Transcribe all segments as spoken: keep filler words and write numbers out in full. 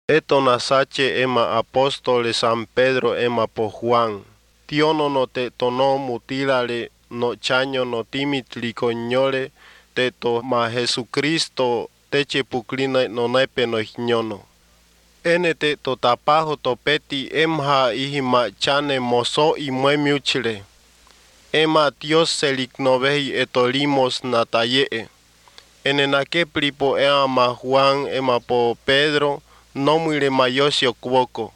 Eto nasache ema apóstole San Pedro ema po Juan. Tiono no te tono mutilare no chaño no timitli coñole te to ma Jesucristo teche puklina no nepe no ñono. Ene te to tapajo to peti emha ihima chane moso y muemiuchile. Ema Dios seliknovehi etolimos natayee. Ene nake plipo ema Juan ema po Pedro no muire mayosio cuoco.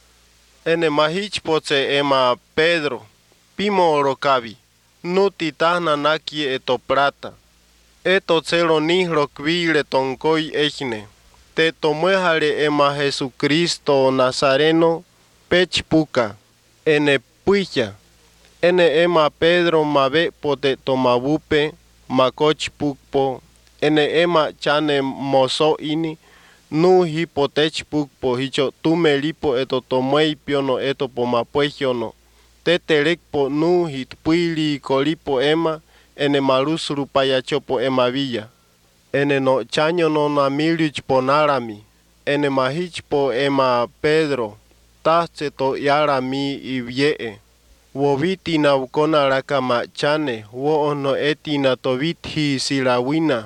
Ene mahichpoce ema Pedro, pimo orocavi, nuti tahna naki eto plata. Eto celo nihro quile toncoi ejne. Te tomuejale ema Jesucristo Nazareno, pechpuca, ene puya. Ene ema Pedro mabe pote tomabupe, macochpukpo, ene ema chane moso ini, nu hipotechpukpo hicho tumelipo eto tomei piono eto pomapuejiono. Tetelekpo nu hitpuili colipo ema, ene marusuru payachopo ema villa. Ene no chaño no namilich ponarami, ene mahichpo ema Pedro, tache to yarami ivyee. Wo viti na ukona raka machane, wo ono eti na to vithi silawina,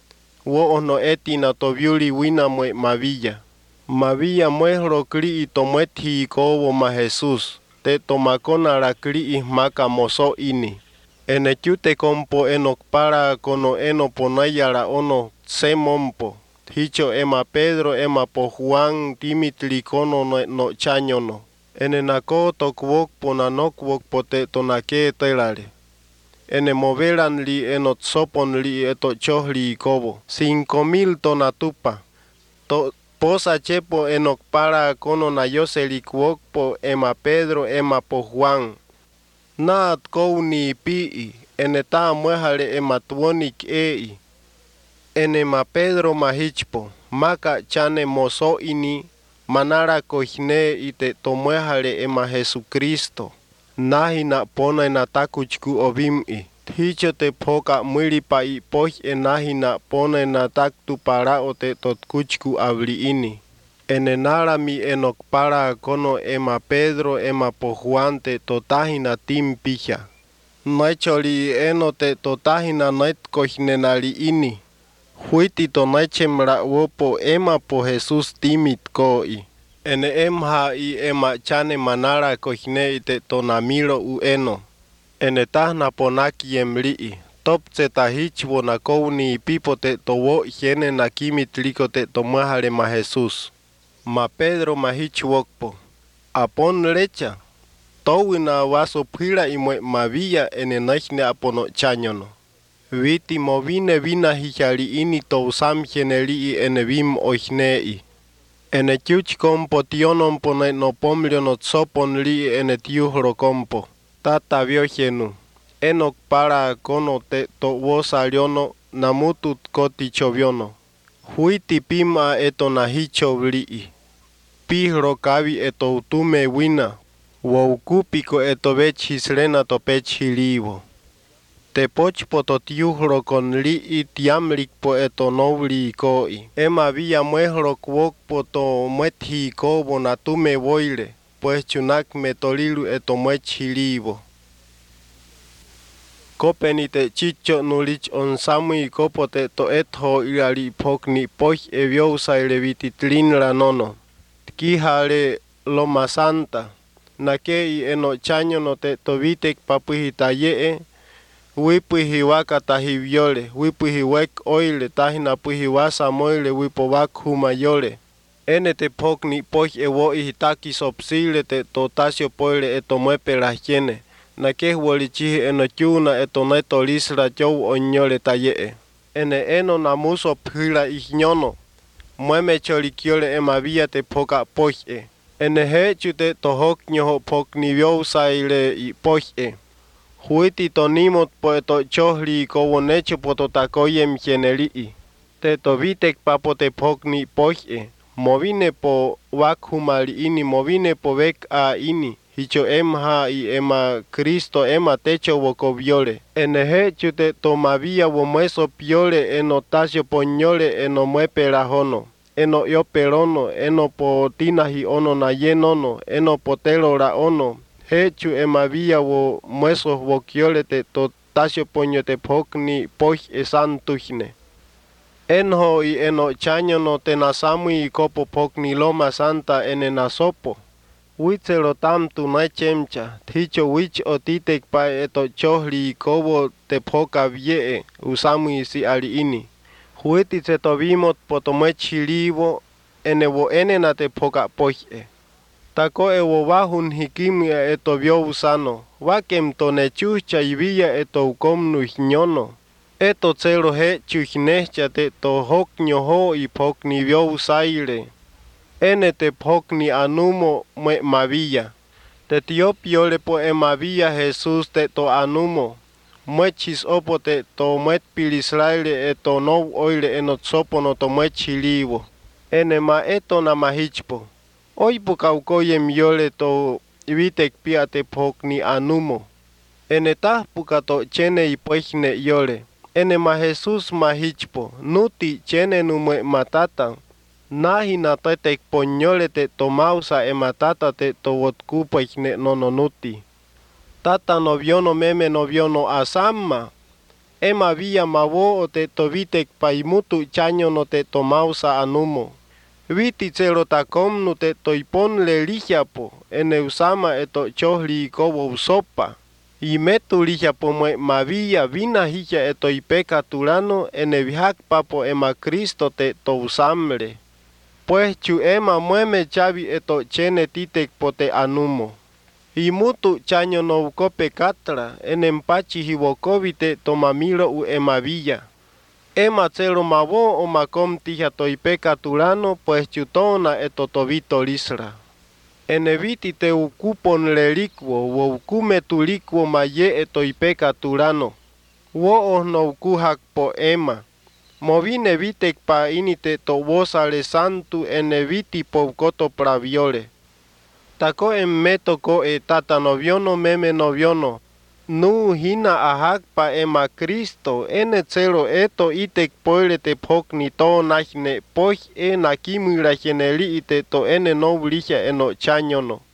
wo ono eti na to viuli wina mwe mavilla. Mavilla muehro kli tomuethi kowo ma Jesus, te tomakona ra kli maka moso ini. Ene chute kompo enok para kono eno ponayara ono se mompo. Hicho ema Pedro ema po Juan timitli kono no, no chañono. Ene nako to kuok pona no kuok pote tonake telare. Ene moveran li enot sopon li eto chohli kobo. Cinco mil tonatupa. To posa chepo enok para kono na yoseli kuok po ema Pedro ema po Juan. Naat kouni pii, ene ta muehale ema tuonik ei. Ene ma Pedro mahichpo, maka chane moso ini, manara kohne ite tomuehale ema Jesucristo. Nahi na pona na takuchku ovimi. Hicho te poka mwili pa ipoh enahi na pona na taktu para ote totkuchku avli ini. Ene narami enok para kono ema Pedro ema po Juan te totahina timpija. Naecholi eno te totahina nait kohnenali ini. Huiti to naechemra wopo ema po Jesus timit koi. Ene emha i ema chane manara kohne ite tonamiro u eno. Ene tahna ponaki emlii. Topce tahichwo na kouni pipo te towo hiene na kimitliko te tomuahale ma Jesus. Ma Pedro mahichwokpo. Apon lecha. Towina waso pira imwe mavilla ene naihne apono chañono. Viti movine vina hijali ini to samjeneli ene vim oihnei. Ene chuch kompo tionon pone no pomlio no tsopon li ene tiuhro kompo. Tata viogenu. Enok para kono te to wosaliono namutut koti choviono. Huiti pima eto nahicho vlii. Pihro kavi eto utume wina. Woukupiko eto vechisrena to pechilivo. Te pochpo to tiuhro con lii tiamlikpo eto novli koi. Ema via muehro kuokpo to muethi kobo natume voile. Pues chunak metolilu eto muechilivo. Kopenite chicho nulich on samui kopote to etho ilali pokni poch eviosa levititlin la nono. Kihale Loma Santa. Nakei eno chaño no te tovitek papuhita yee. Wipuhiwaka tahiviole. Wipuhiwek oile tahina puhiwasa moile wipovak humayole. Ene te pokni poch ewo ihitaki sopsile te totasio poile eto muepe lahjene. Nakeh wolichihi eno chuna eto neto lisra chow onyole tayee. Ene eno namuso phila ihñono. Mueme cholikiole emavia te poka poche. Ene hechute tohok nyoho pokni viosaile i poche. Huiti tonimot po eto chohli kowonecho poto takoyem jenelii. Te tovitek papo te pokni poche. Movine po wakhumali ini, movine po vek a ini. Hicho emha i ema Cristo ema techo woko viole. Ene hechute tomavia womeso piole eno tasio poñole eno muepe rajono. eno yo perono, eno po tinahi ono na yenono, eno potelo ra ono, hechu emavia wo muesos wo kiole te to tasio poño te pokni poch e santuhne. Enho y eno chaño no te nasamui y copo pokni loma santa ene nasopo. Witzelo tam tu na chemcha, ticho wich o titek pa eto chohli y kobo te poka vie usamui si ali ini. Huiti se to vimot potomechi livo ene wo ene na te poka poche. Tako e wo wahun hikimi e eto vio usano, wakem to ne chucha y villa eto ukomnu hinyono. Eto celo he chuchnecha te to hoknyo ho y pokni vio usaire. Ene te pokni anumo me mavilla. Te tiopio le po e mavilla Jesús te to anumo. Muechis opo te to muet pilisraile e to no oile enot sopo no to muechi livo. Ene ma eto na mahichpo. Oi po kaukoye miole to vitek pia te pokni anumo. Ene tah puka to chene y pochne yole. Ene ma Jesús mahichpo. Nuti chene nume matata. Nahi na tetek poñole te to mausa e matata te to wotku pochne nono nuti. Tata noviono meme noviono asamma. Ema via mawo o te to vitek paimutu chaño no te to mausa anumo. Viti celo takom no te to ipon le lijapo. Ene usama e to chohli kobo usopa. Y metu lijapo mue mavia vina hija e to ipeka tulano ene vihak papo ema Cristo te to usamle. Pues chu ema mueme chavi e to chene titek pote anumo. Y mutu chaño no ukope katra, en empachi hiwokovite tomamiro u emavilla. Ema celo mavo o macom tija toipeka turano, pues chutona etotovito lisra. En eviti te ukupon lelikwo, wo ukume tulikwo maye etoipeka turano. Wo os no ukuhak po ema. Movine vitek pa inite to vosale santu en eviti po koto praviole. Tako en metoko e tata noviono meme noviono. Nu hina ahak pa ema Cristo ene celo eto itek poile te pokni to nahne poch e nakimu la geneli ite to ene no blisha eno chañono.